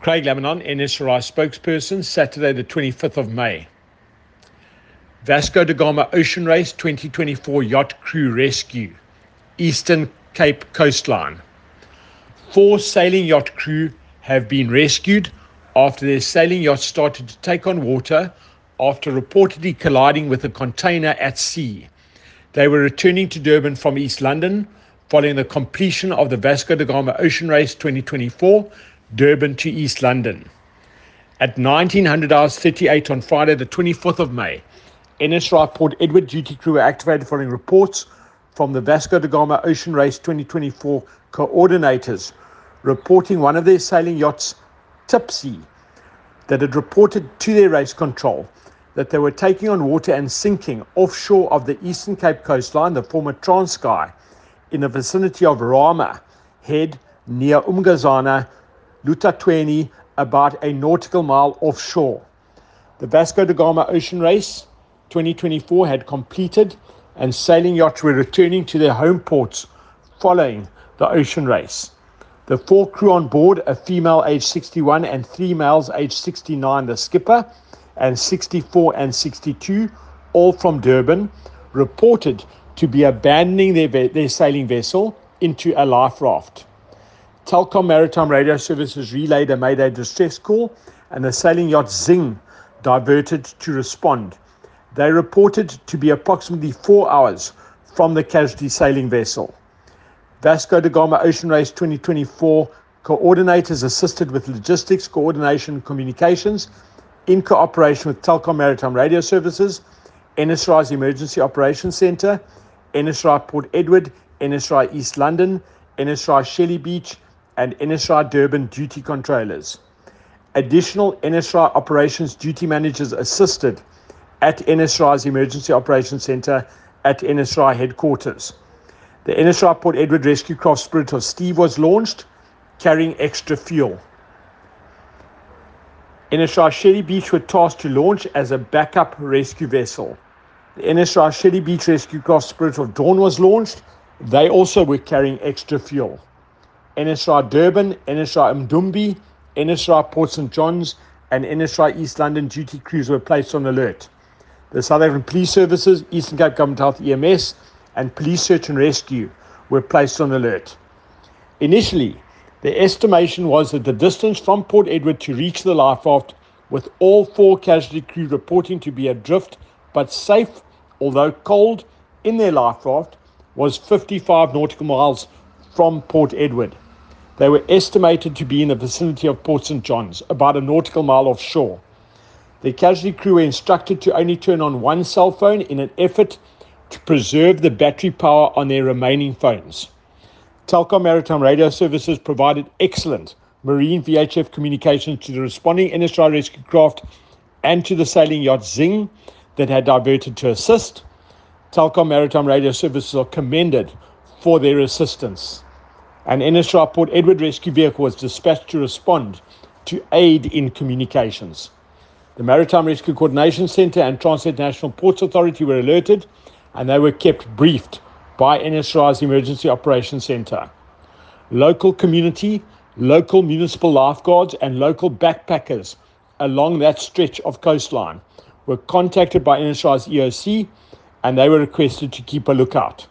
Craig Lamanon, NSRI spokesperson, Saturday the 25th of May. Vasco da Gama Ocean Race 2024 Yacht Crew Rescue, Eastern Cape Coastline. 4 sailing yacht crew have been rescued after their sailing yacht started to take on water after reportedly colliding with a container at sea. They were returning to Durban from East London following the completion of the Vasco da Gama Ocean Race 2024, Durban to East London. At 1900 hours 38 on Friday the 24th of May, NSRI Port Edward duty crew were activated following reports from the Vasco da Gama Ocean Race 2024 coordinators reporting one of their sailing yachts, Tipsy, that had reported to their race control that they were taking on water and sinking offshore of the Eastern Cape coastline, the former Transkei, in the vicinity of Rama Head near Umgazana, Lutatweni, about a nautical mile offshore. The Vasco da Gama Ocean Race 2024 had completed and sailing yachts were returning to their home ports following the ocean race. The 4 crew on board, a female aged 61 and 3 males aged 69, the skipper, and 64 and 62, all from Durban, reported to be abandoning their sailing vessel into a life raft. Telkom Maritime Radio Services relayed a Mayday distress call and the sailing yacht Zing diverted to respond. They reported to be approximately 4 hours from the casualty sailing vessel. Vasco da Gama Ocean Race 2024 coordinators assisted with logistics, coordination, and communications in cooperation with Telkom Maritime Radio Services, NSRI's Emergency Operations Centre, NSRI Port Edward, NSRI East London, NSRI Shelley Beach, and NSRI Durban duty controllers. Additional NSRI operations duty managers assisted at NSRI's Emergency Operations Centre at NSRI headquarters. The NSRI Port Edward rescue craft Spirit of Steve was launched, carrying extra fuel. NSRI Shelley Beach were tasked to launch as a backup rescue vessel. The NSRI Shelley Beach rescue craft Spirit of Dawn was launched. They also were carrying extra fuel. NSRI Durban, NSRI Mdumbi, NSRI Port St. John's, and NSRI East London duty crews were placed on alert. The South African Police Services, Eastern Cape Government Health EMS, and Police Search and Rescue were placed on alert. Initially, the estimation was that the distance from Port Edward to reach the life raft, with all 4 casualty crew reporting to be adrift but safe, although cold, in their life raft, was 55 nautical miles from Port Edward. They were estimated to be in the vicinity of Port St. John's, about a nautical mile offshore. The casualty crew were instructed to only turn on one cell phone in an effort to preserve the battery power on their remaining phones. Telkom Maritime Radio Services provided excellent marine VHF communications to the responding NSRI rescue craft and to the sailing yacht Zing that had diverted to assist. Telkom Maritime Radio Services are commended for their assistance. An NSRI Port Edward rescue vehicle was dispatched to respond to aid in communications. The Maritime Rescue Coordination Centre and Transnet National Ports Authority were alerted, and they were kept briefed by NSRI's Emergency Operations Centre. Local community, local municipal lifeguards, and local backpackers along that stretch of coastline were contacted by NSRI's EOC, and they were requested to keep a lookout.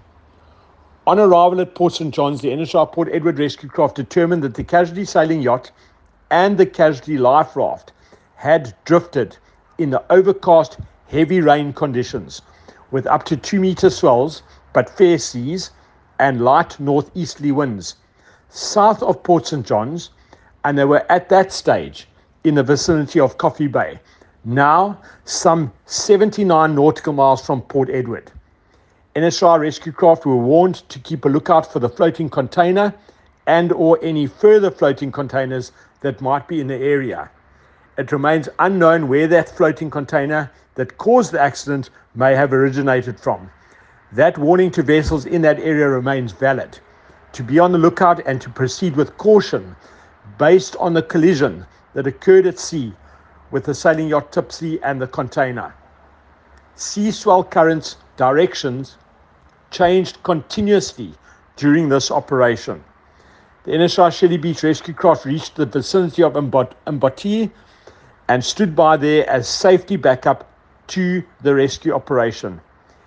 On arrival at Port St. John's, the NSRI Port Edward rescue craft determined that the casualty sailing yacht and the casualty life raft had drifted in the overcast, heavy rain conditions with up to 2-meter swells but fair seas and light northeasterly winds south of Port St. John's, and they were at that stage in the vicinity of Coffee Bay, now some 79 nautical miles from Port Edward. NSRI rescue craft were warned to keep a lookout for the floating container and or any further floating containers that might be in the area. It remains unknown where that floating container that caused the accident may have originated from. That warning to vessels in that area remains valid, to be on the lookout and to proceed with caution based on the collision that occurred at sea with the sailing yacht Tipsy and the container. Sea swell currents directions changed continuously during this operation. The NSR Shelly Beach rescue craft reached the vicinity of Mbati and stood by there as safety backup to the rescue operation.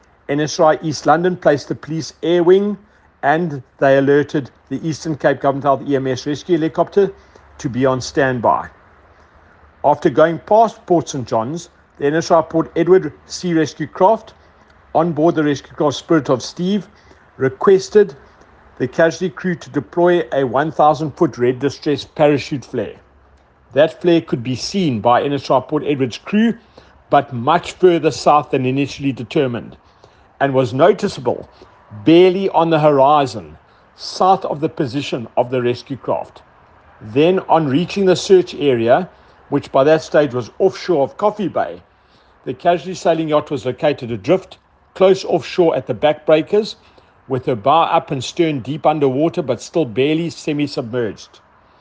NSR East London placed the police air wing and they alerted the Eastern Cape Government Health EMS rescue helicopter to be on standby. After going past Port St. John's, the NSR Port Edward Sea Rescue Craft, on board the rescue craft Spirit of Steve, requested the casualty crew to deploy a 1,000-foot red distress parachute flare. That flare could be seen by NSR Port Edward's crew, but much further south than initially determined, and was noticeable barely on the horizon, south of the position of the rescue craft. Then, on reaching the search area, which by that stage was offshore of Coffee Bay, the casualty sailing yacht was located adrift, close offshore at the backbreakers, with her bow up and stern deep underwater but still barely semi-submerged.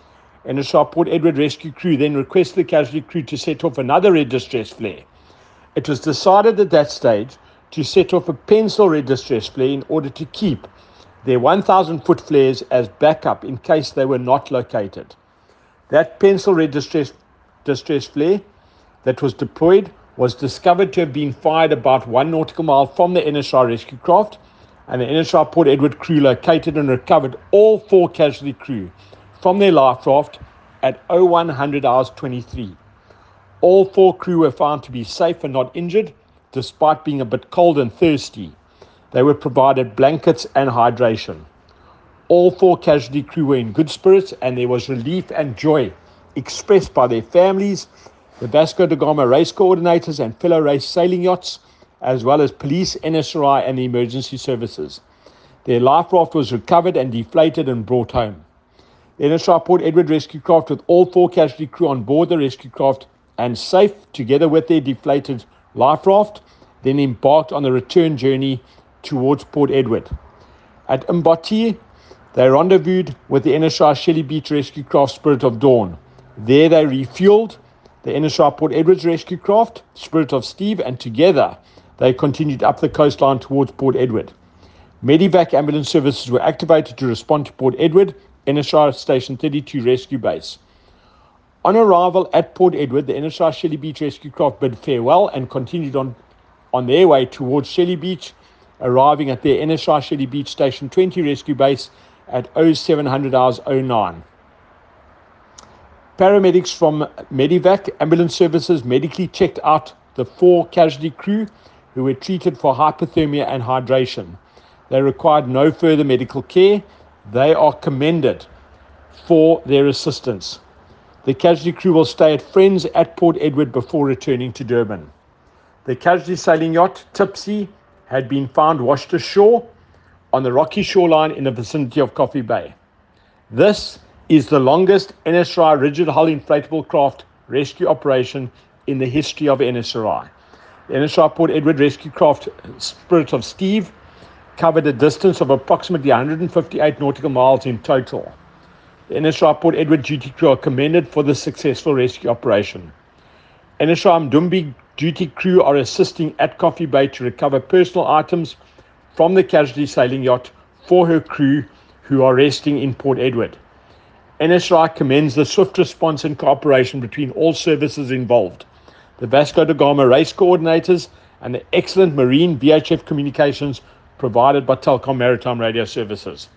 NSR Port Edward rescue crew then requested the casualty crew to set off another red distress flare. It was decided at that stage to set off a pencil red distress flare in order to keep their 1,000-foot flares as backup in case they were not located. That pencil red distress flare that was deployed was discovered to have been fired about 1 nautical mile from the NSR rescue craft, and the NSR Port Edward crew located and recovered all 4 casualty crew from their life raft at 0100 hours 23. All 4 crew were found to be safe and not injured, despite being a bit cold and thirsty. They were provided blankets and hydration. All 4 casualty crew were in good spirits, and there was relief and joy expressed by their families, the Vasco da Gama race coordinators and fellow race sailing yachts, as well as police, NSRI, and the emergency services. Their life raft was recovered and deflated and brought home. The NSR Port Edward rescue craft, with all 4 casualty crew on board the rescue craft and safe, together with their deflated life raft, then embarked on the return journey towards Port Edward. At Mbati, they rendezvoused with the NSR Shelly Beach rescue craft Spirit of Dawn. There they refueled the NSR Port Edward's rescue craft, Spirit of Steve, and together they continued up the coastline towards Port Edward. Medivac ambulance services were activated to respond to Port Edward, NSR Station 32 rescue base. On arrival at Port Edward, the NSR Shelly Beach rescue craft bid farewell and continued on their way towards Shelly Beach, arriving at their NSR Shelly Beach Station 20 rescue base at 0700 hours 09. Paramedics from Medivac ambulance services medically checked out the 4 casualty crew who were treated for hypothermia and hydration. They required no further medical care. They are commended for their assistance. The casualty crew will stay at friends at Port Edward before returning to Durban. The casualty sailing yacht, Tipsy, had been found washed ashore on the rocky shoreline in the vicinity of Coffee Bay. This is the longest NSRI rigid hull inflatable craft rescue operation in the history of NSRI. The NSRI Port Edward rescue craft Spirit of Steve covered a distance of approximately 158 nautical miles in total. The NSRI Port Edward duty crew are commended for the successful rescue operation. NSRI Mdumbi duty crew are assisting at Coffee Bay to recover personal items from the casualty sailing yacht for her crew who are resting in Port Edward. NSRI commends the swift response and cooperation between all services involved, the Vasco da Gama race coordinators, and the excellent marine VHF communications provided by Telkom Maritime Radio Services.